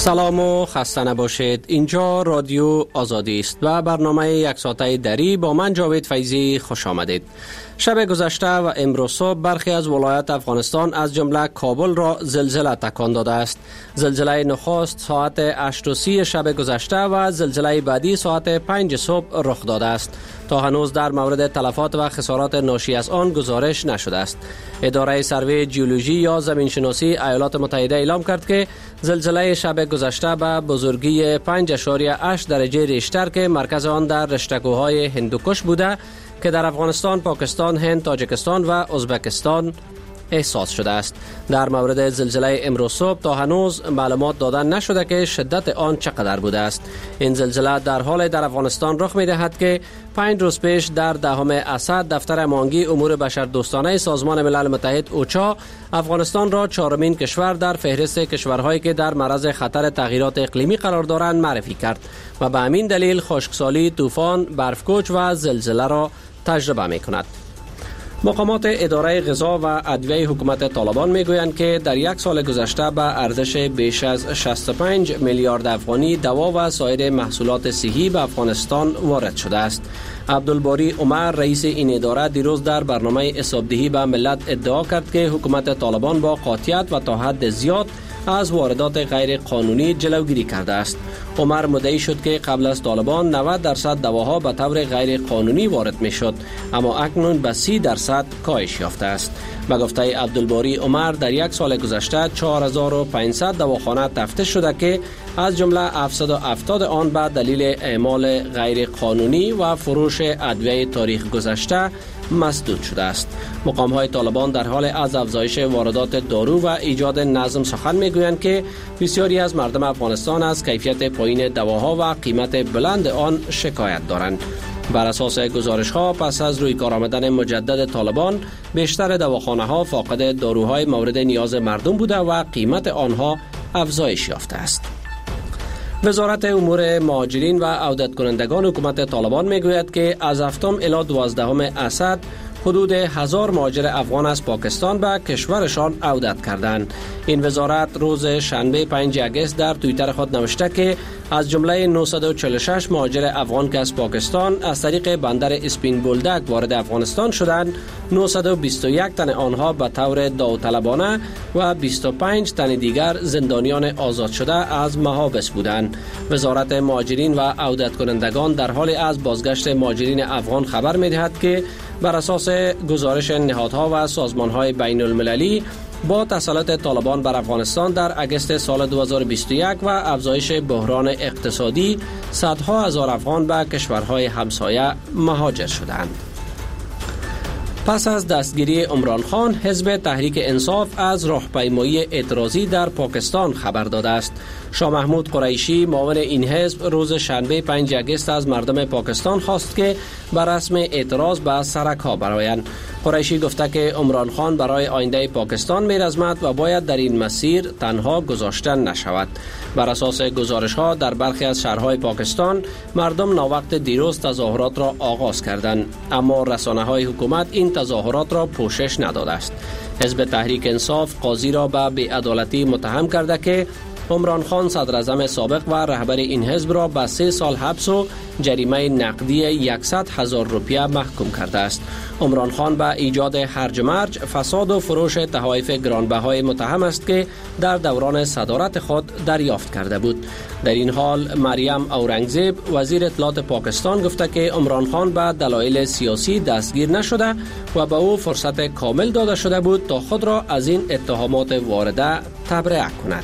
سلام و خسته نباشید. اینجا رادیو آزادی است و برنامه یک ساعته دری با من جاوید فیضی خوش آمدید. شب گذشته و امروز صبح برخی از ولایات افغانستان از جمله کابل را زلزله تکان داده است. زلزله نخست ساعت 8:30 شب گذشته و زلزله بعدی ساعت 5 صبح رخ داده است. تا هنوز در مورد تلفات و خسارات ناشی از آن گزارش نشده است. اداره سروی جیولوژی یا زمینشناسی ایالات متحده اعلام کرد که زلزله شب گذشته به بزرگی 5.8 درجه ریشتر که مرکز آن در رشته‌کوه‌های هندوکش بوده که در افغانستان، پاکستان، هند، تاجیکستان و ازبکستان احساس شده است. در مورد زلزله امروز صبح تا هنوز معلومات دادن نشده که شدت آن چقدر بوده است. این زلزله در حال در افغانستان رخ می‌دهد که 5 روز پیش در 10 اسد دفتر هماهنگی امور بشردوستانه سازمان ملل متحد اوچا افغانستان را 4مین کشور در فهرست کشورهایی که در معرض خطر تغییرات اقلیمی قرار دارند معرفی کرد و به همین دلیل خشکسالی، طوفان، برفکوچ و زلزله را تجربه می‌کند. مقامات اداره غذا و ادویه حکومت طالبان میگویند که در یک سال گذشته به ارزش بیش از 65 میلیارد افغانی دوا و سایر محصولات صحی به افغانستان وارد شده است. عبدالباری عمر رئیس این اداره دیروز در برنامه حسابدهی به ملت ادعا کرد که حکومت طالبان با قاطعیت و تا حد زیاد از واردات غیر قانونی جلوگیری کرده است. عمر مدعی شد که قبل از طالبان 90% دواها به طور غیر قانونی وارد می شد، اما اکنون به 30% کاهش یافته است. به گفته عبدالباری عمر در یک سال گذشته 4500 دواخانه تفتیش شده که از جمله 770 آن به دلیل اعمال غیر قانونی و فروش ادویه تاریخ گذشته مسدود شده است. مقام‌های طالبان در حال از افزایش واردات دارو و ایجاد نظم سخن می‌گویند که بسیاری از مردم افغانستان از کیفیت پایین دواها و قیمت بلند آن شکایت دارند. بر اساس گزارش‌ها پس از روی کار آمدن مجدد طالبان بیشتر دواخانه‌ها فاقد داروهای مورد نیاز مردم بوده و قیمت آنها افزایش یافته است. وزارت امور مهاجرین و عودت کنندگان حکومت طالبان میگوید که از 7 الی 12 اسد حدود 1000 مهاجر افغان از پاکستان به کشورشان عودت کردند. این وزارت روز شنبه 5 اگست در توییتر خود نوشته که از جمله 946 مهاجر افغان که از پاکستان از طریق بندر اسپین بولدک وارد افغانستان شدند، 921 تن آنها به طور داوطلبانه و 25 تن دیگر زندانیان آزاد شده از محابس بودند. وزارت مهاجرین و عودت کنندگان در حال از بازگشت مهاجرین افغان خبر می‌دهد که بر اساس گزارش نهادها و سازمان‌های بین المللی با تسلط طالبان بر افغانستان در اگست سال 2021 و افزایش بحران اقتصادی صدها هزار افغان به کشورهای همسایه مهاجر شدند. پس از دستگیری عمران خان، حزب تحریک انصاف از راهپیمایی اعتراضی در پاکستان خبر داده است. شاه محمود قریشی معاون این حزب روز شنبه 5 اگست از مردم پاکستان خواست که بر رسم اعتراض به سرک‌ها برآیند. قریشی گفته که عمران خان برای آینده پاکستان می‌رزمد و باید در این مسیر تنها گذاشته نشود. بر اساس گزارش‌ها در برخی از شهرهای پاکستان مردم ناوقت دیروز تظاهرات را آغاز کردند، اما رسانه‌های حکومت این تظاهرات را پوشش نداده است. حزب تحریک انصاف قاضی را به بی‌عدالتی متهم کرده که عمران خان صدراعظم سابق و رهبر این حزب را به 3 سال حبس و جریمه نقدی 100,000 روپیه محکوم کرده است. عمران خان به ایجاد هرج و مرج، فساد و فروش تحائف گرانبهای متهم است که در دوران صدارت خود دریافت کرده بود. در این حال مریم اورنگزیب وزیر اطلاعات پاکستان گفته که عمران خان به دلایل سیاسی دستگیر نشده و به او فرصت کامل داده شده بود تا خود را از این اتهامات وارده تبرئه کند.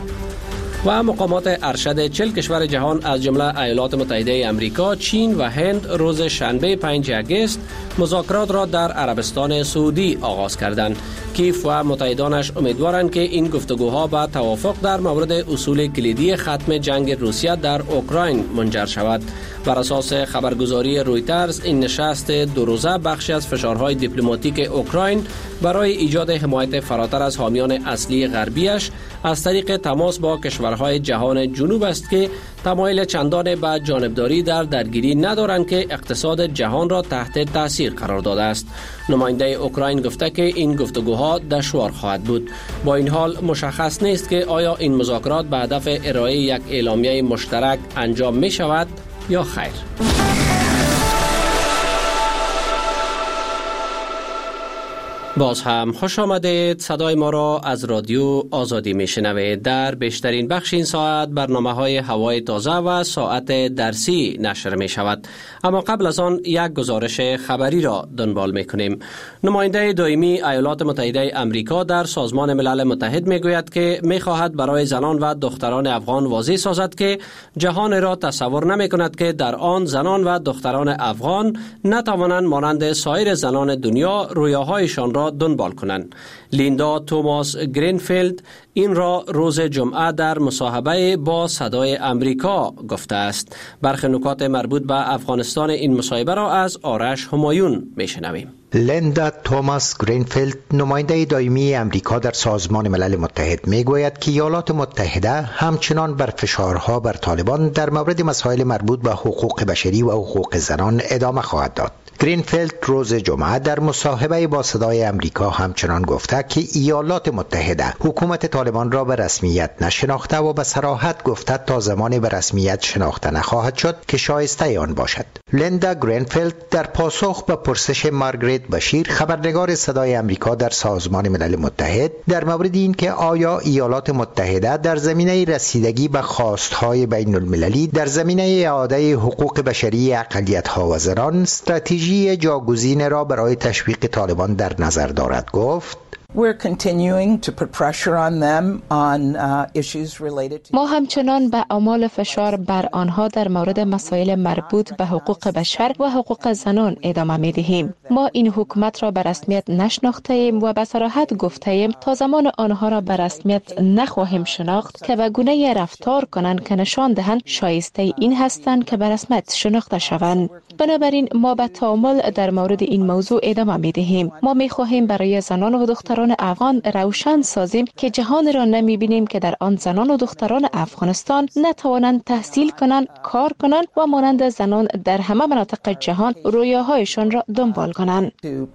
و مقامات ارشد 40 کشور جهان از جمله ایالات متحده امریکا، چین و هند روز شنبه 5 اگست مذاکرات را در عربستان سعودی آغاز کردند. کیف و متحدانش امیدوارند که این گفتگوها به توافق در مورد اصول کلیدی ختم جنگ روسیه در اوکراین منجر شود. بر اساس خبرگزاری رویترز، این نشست 2 روزه بخشی از فشارهای دیپلماتیک اوکراین برای ایجاد حمایت فراتر از حامیان اصلی غربیش از طریق تماس با کشورهای جهان جنوب است که تمایل چندان به جانبداری در درگیری ندارند که اقتصاد جهان را تحت تاثیر قرار داده است. نماینده اوکراین گفته که این گفتگوها دشوار خواهد بود. با این حال مشخص نیست که آیا این مذاکرات به هدف ارائه یک اعلامیه مشترک انجام می شود یا خیر. باز هم خوش آمدید. صدای ما را از رادیو آزادی می شنوید. در بیشترین بخش این ساعت برنامه های هوای تازه و ساعت درسی نشر می شود. اما قبل از آن یک گزارش خبری را دنبال می کنیم. نماینده دائمی ایالات متحده آمریکا در سازمان ملل متحد می گوید که می خواهد برای زنان و دختران افغان واضح سازد که جهان را تصور نمی کند که در آن زنان و دختران افغان نتوانند مانند سایر زنان دنیا رویاهایشان را دنبال کنند. لیندا توماس گرینفیلد این را روز جمعه در مصاحبه با صدای آمریکا گفته است. برخی نکات مربوط به افغانستان این مصاحبه را از آرش همایون میشنویم. لیندا توماس گرینفیلد نماینده دائمی آمریکا در سازمان ملل متحد میگوید که ایالات متحده همچنان بر فشارها بر طالبان در مورد مسائل مربوط به حقوق بشری و حقوق زنان ادامه خواهد داد. گرینفیلد روز جمعه در مصاحبه با صدای آمریکا همچنان گفته که ایالات متحده حکومت طالبان را به رسمیت نشناخته و به صراحت گفته تا زمانی به رسمیت شناخته نخواهد شد که شایسته آن باشد. لیندا گرینفیلد در پاسخ به پرسش مارگریت بشیر خبرنگار صدای آمریکا در سازمان ملل متحد در مورد این که آیا ایالات متحده در زمینه رسیدگی به خواستهای بین المللی در زمینه اعاده حقوق بشری اقلیت‌ها و زنان استراتژی جاگزین را برای تشویق طالبان در نظر دارد گفت: ما همچنان به اعمال فشار بر آنها در مورد مسائل مربوط به حقوق بشر و حقوق زنان ادامه می دهیم. ما این حکومت را به رسمیت نشناخته ایم و به صراحت گفته ایم تا زمان آنها را به رسمیت نخواهیم شناخت که به گونه رفتار کنند که نشان دهند شایسته این هستند که به رسمیت شناخته شوند. بنابراین ما به تعامل در مورد این موضوع ادامه می دهیم. ما می خواهیم برای زنان و دختران افغان روشن سازیم که جهان را نمی بینیم که در آن زنان و دختران افغانستان نتوانند تحصیل کنند، کار کنند و مانند زنان در همه مناطق جهان رویاهایشان را دنبال کنند.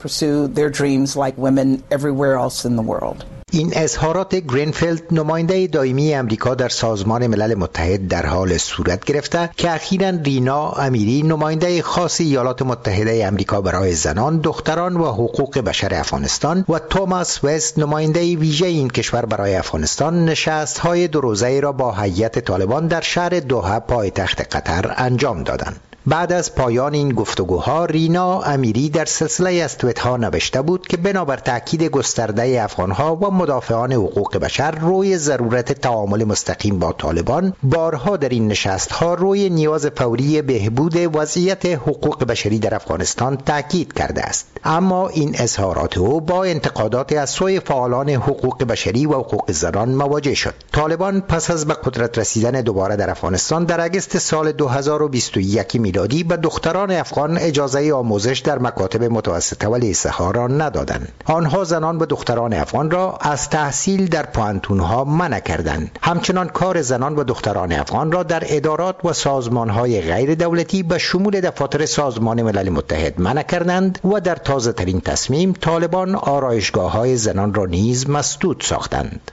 این اظهارات گرینفیلد نماینده دائمی آمریکا در سازمان ملل متحد در حال صورت گرفته که اخیراً رینا امیری نماینده خاص ایالات متحده آمریکا برای زنان، دختران و حقوق بشر افغانستان و توماس وست نماینده ویژه این کشور برای افغانستان نشست‌های دو روزه‌ای را با هیئت طالبان در شهر دوحه پایتخت قطر انجام دادند. بعد از پایان این گفتگوها رینا امیری در سلسله از توییت‌ها نوشته بود که بنابر تاکید گسترده افغان‌ها و مدافعان حقوق بشر روی ضرورت تعامل مستقیم با طالبان، بارها در این نشست‌ها روی نیاز فوری بهبود وضعیت حقوق بشری در افغانستان تاکید کرده است. اما این اظهارات او با انتقادات از سوی فعالان حقوق بشری و حقوق زنان مواجه شد. طالبان پس از به قدرت رسیدن دوباره در افغانستان در اگست سال 2021 میلادی به دختران افغان اجازه آموزش در مکاتب متوسطه و لیسه ها را ندادند. آنها زنان و دختران افغان را از تحصیل در پوانتون‌ها منع کردند. همچنان کار زنان و دختران افغان را در ادارات و سازمان‌های غیر دولتی به شمول دفاتر سازمان ملل متحد منع کردند و در تازه‌ترین تصمیم طالبان آرایشگاه‌های زنان را نیز مسدود ساختند.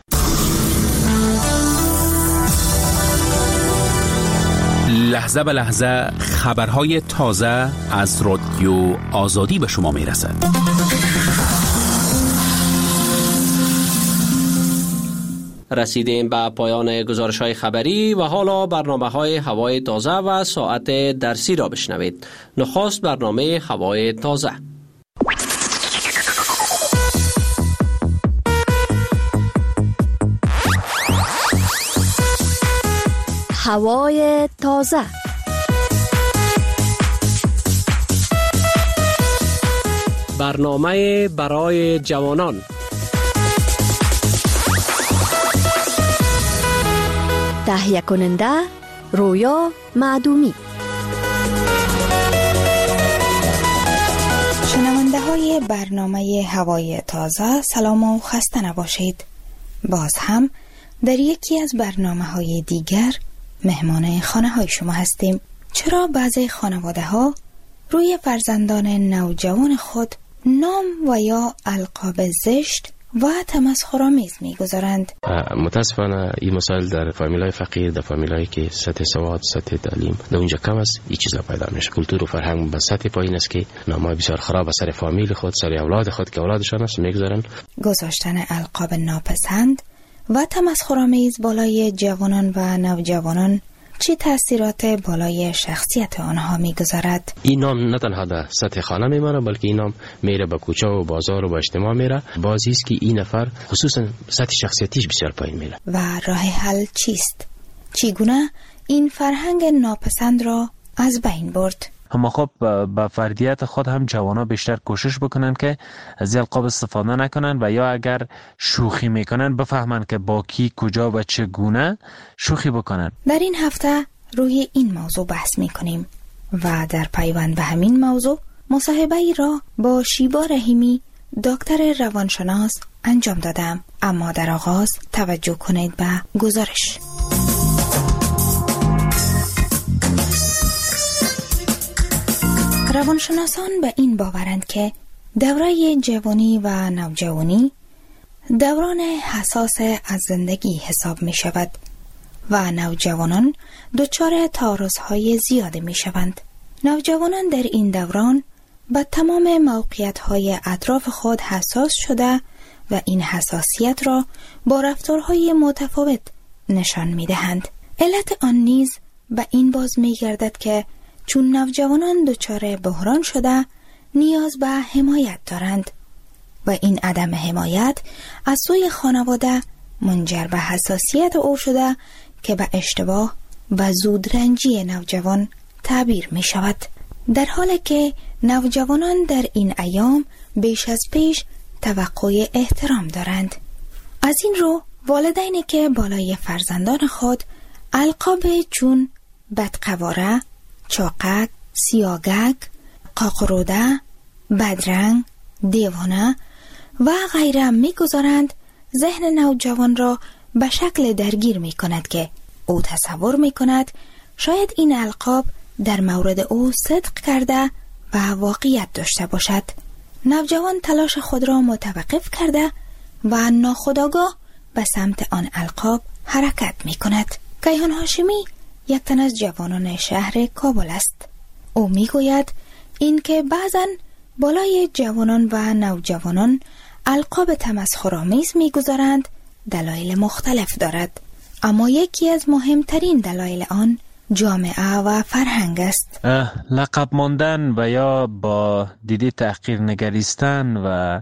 لحظه به لحظه خبرهای تازه از رادیو آزادی به شما میرسد. رسیدیم به پایان گزارش‌های خبری و حالا برنامه‌های هوای تازه و ساعت درسی را بشنوید. نخست برنامه هوای تازه. هوای تازه. برنامه برای جوانان. تهیه کننده رویا معدومی. شنونده های برنامه هوای تازه، سلام و خسته نباشید. باز هم در یکی از برنامه های دیگر مهمان خانه های شما هستیم. چرا بعضی خانواده ها روی فرزندان نوجوان خود نام و یا القاب زشت و تمسخرآمیز می‌گذارند؟ متاسفانه این مسائل در فامیلای فقیر، در فامیلایی که سطح سواد، سطح تعلیم در اونجا کم است، این چیزا پیدا میشه. کلتور و فرهنگ به سطح پایین است که نامای بسیار خراب سر فامیل خود، سر اولاد خود که اولادشان است میگذارن. گذاشتن القاب ناپسند و تمسخرآمیز بالای جوانان و نوجوانان چه تأثیرات بالای شخصیت آنها میگذارد؟ این نام نه تنها در سطح خانه میمانه، بلکه این نام میره به کوچه و بازار و به اجتماع میره. بازی است که این نفر خصوصا سطح شخصیتیش بسیار پایین میره. و راه حل چیست؟ چگونه این فرهنگ ناپسند را از بین برد؟ اما خب با فردیت خود هم جوانا بیشتر کوشش بکنن که از القاب استفاده نکنن و یا اگر شوخی میکنن بفهمن که با کی، کجا و چگونه شوخی بکنن. در این هفته روی این موضوع بحث میکنیم و در پیوند به همین موضوع مصاحبه‌ای را با شیبا رحیمی دکتر روانشناس انجام دادم. اما در آغاز توجه کنید به گزارش. روانشناسان به این باورند که دوره جوانی و نوجوانی دوران حساس از زندگی حساب می شود و نوجوانان دچار تعارض‌های زیاده می شوند. نوجوانان در این دوران به تمام موقعیت‌های اطراف خود حساس شده و این حساسیت را با رفتارهای متفاوت نشان می دهند. علت آن نیز به این باز می گردد که چون نوجوانان دچار بحران شده نیاز به حمایت دارند و این عدم حمایت از سوی خانواده منجر به حساسیت او شده که به اشتباه و زودرنجی نوجوان تعبیر می شود. در حالی که نوجوانان در این ایام بیش از پیش توقع احترام دارند. از این رو والدینی که بالای فرزندان خود القاب چون بدقواره، چاقک، سیاگک، قاقروده، بدرنگ، دیوانه و غیره می‌گذارند، ذهن نوجوان را به شکل درگیر می‌کند که او تصور می‌کند شاید این القاب در مورد او صدق کرده و واقعیت داشته باشد. نوجوان تلاش خود را متوقف کرده و ناخودآگاه به سمت آن القاب حرکت می‌کند. کیهان هاشمی یک تن از جوانان شهر کابل است. او میگوید این که بعضن بالای جوانان و نوجوانان القاب تمسخرآمیز میگذارند دلایل مختلف دارد، اما یکی از مهمترین دلایل آن جامعه و فرهنگ است. لقب ماندن و یا با دیده تحقیر نگریستن و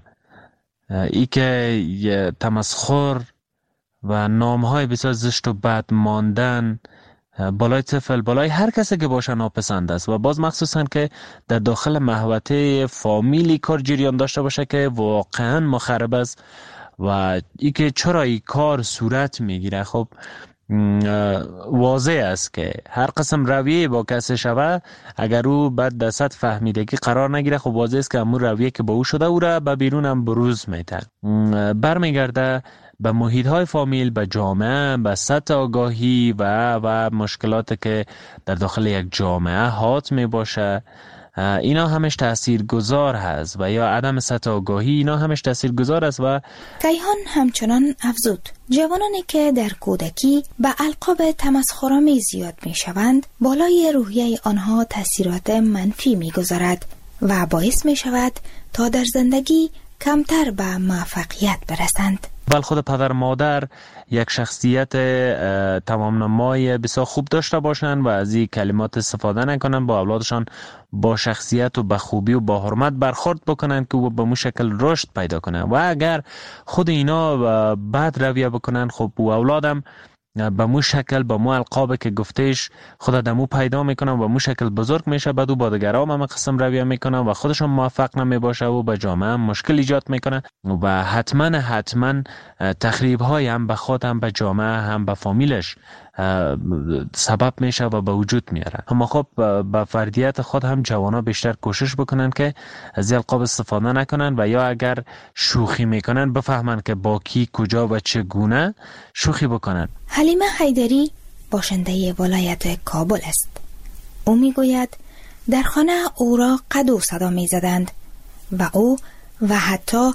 ای که تمسخر و نامهای بسیار زشت و بد ماندن بالای طفل، بالای هر کسی که باشه ناپسند است و باز مخصوصا که در داخل محوطه فامیلی کار جریان داشته باشه که واقعا مخرب است و ای که چرا این کار صورت میگیره. خب واضح است که هر قسم رویه با کسی شوه اگر او بعد در سطح فهمیدگی قرار نگیره، خب واضح است که امور رویه که با او شده او را به بیرون هم بروز میده، برمیگرده به محیط های فامیل، به جامعه، به سطح آگاهی و مشکلات که در داخل یک جامعه حاط می باشه. اینا همش تاثیرگذار هست و یا عدم سطح آگاهی اینا همش تاثیرگذار است. و کیهان همچنان افزود جوانانی که در کودکی به القاب تمسخرآمیز زیاد می شوند بالای روحیه آنها تاثیرات منفی می گذارد و باعث می شود تا در زندگی کمتر به موفقیت برسند. بل خود پدر مادر یک شخصیت تمام نمای بسیار خوب داشته باشند و از این کلمات استفاده نکنند، با اولادشان با شخصیت و با خوبی و با حرمت برخورد بکنند که او به مو شکل رشد پیدا کنند. و اگر خود اینا بد رویه بکنند، خب او اولادم به مو شکل به مو القاب که گفتهش خود دمو پیدا میکنن و مو شکل بزرگ میشه، بعد او با دیگران هم قسم رویه میکنن و خودشون موفق نمیباشه و به جامعه هم مشکل ایجاد میکنه و حتما تخریب های هم به خود هم به جامعه هم به فامیلش سبب میشه و به وجود میاره. اما خب با فردیت خود هم جوانا بیشتر کوشش بکنن که از القاب استفاده نکنن و یا اگر شوخی میکنن بفهمن که با کی، کجا و چگونه شوخی بکنن. حلیمه حیدری باشنده ولایت کابل است. او میگوید در خانه او را قدو صدا می زدند و او و حتی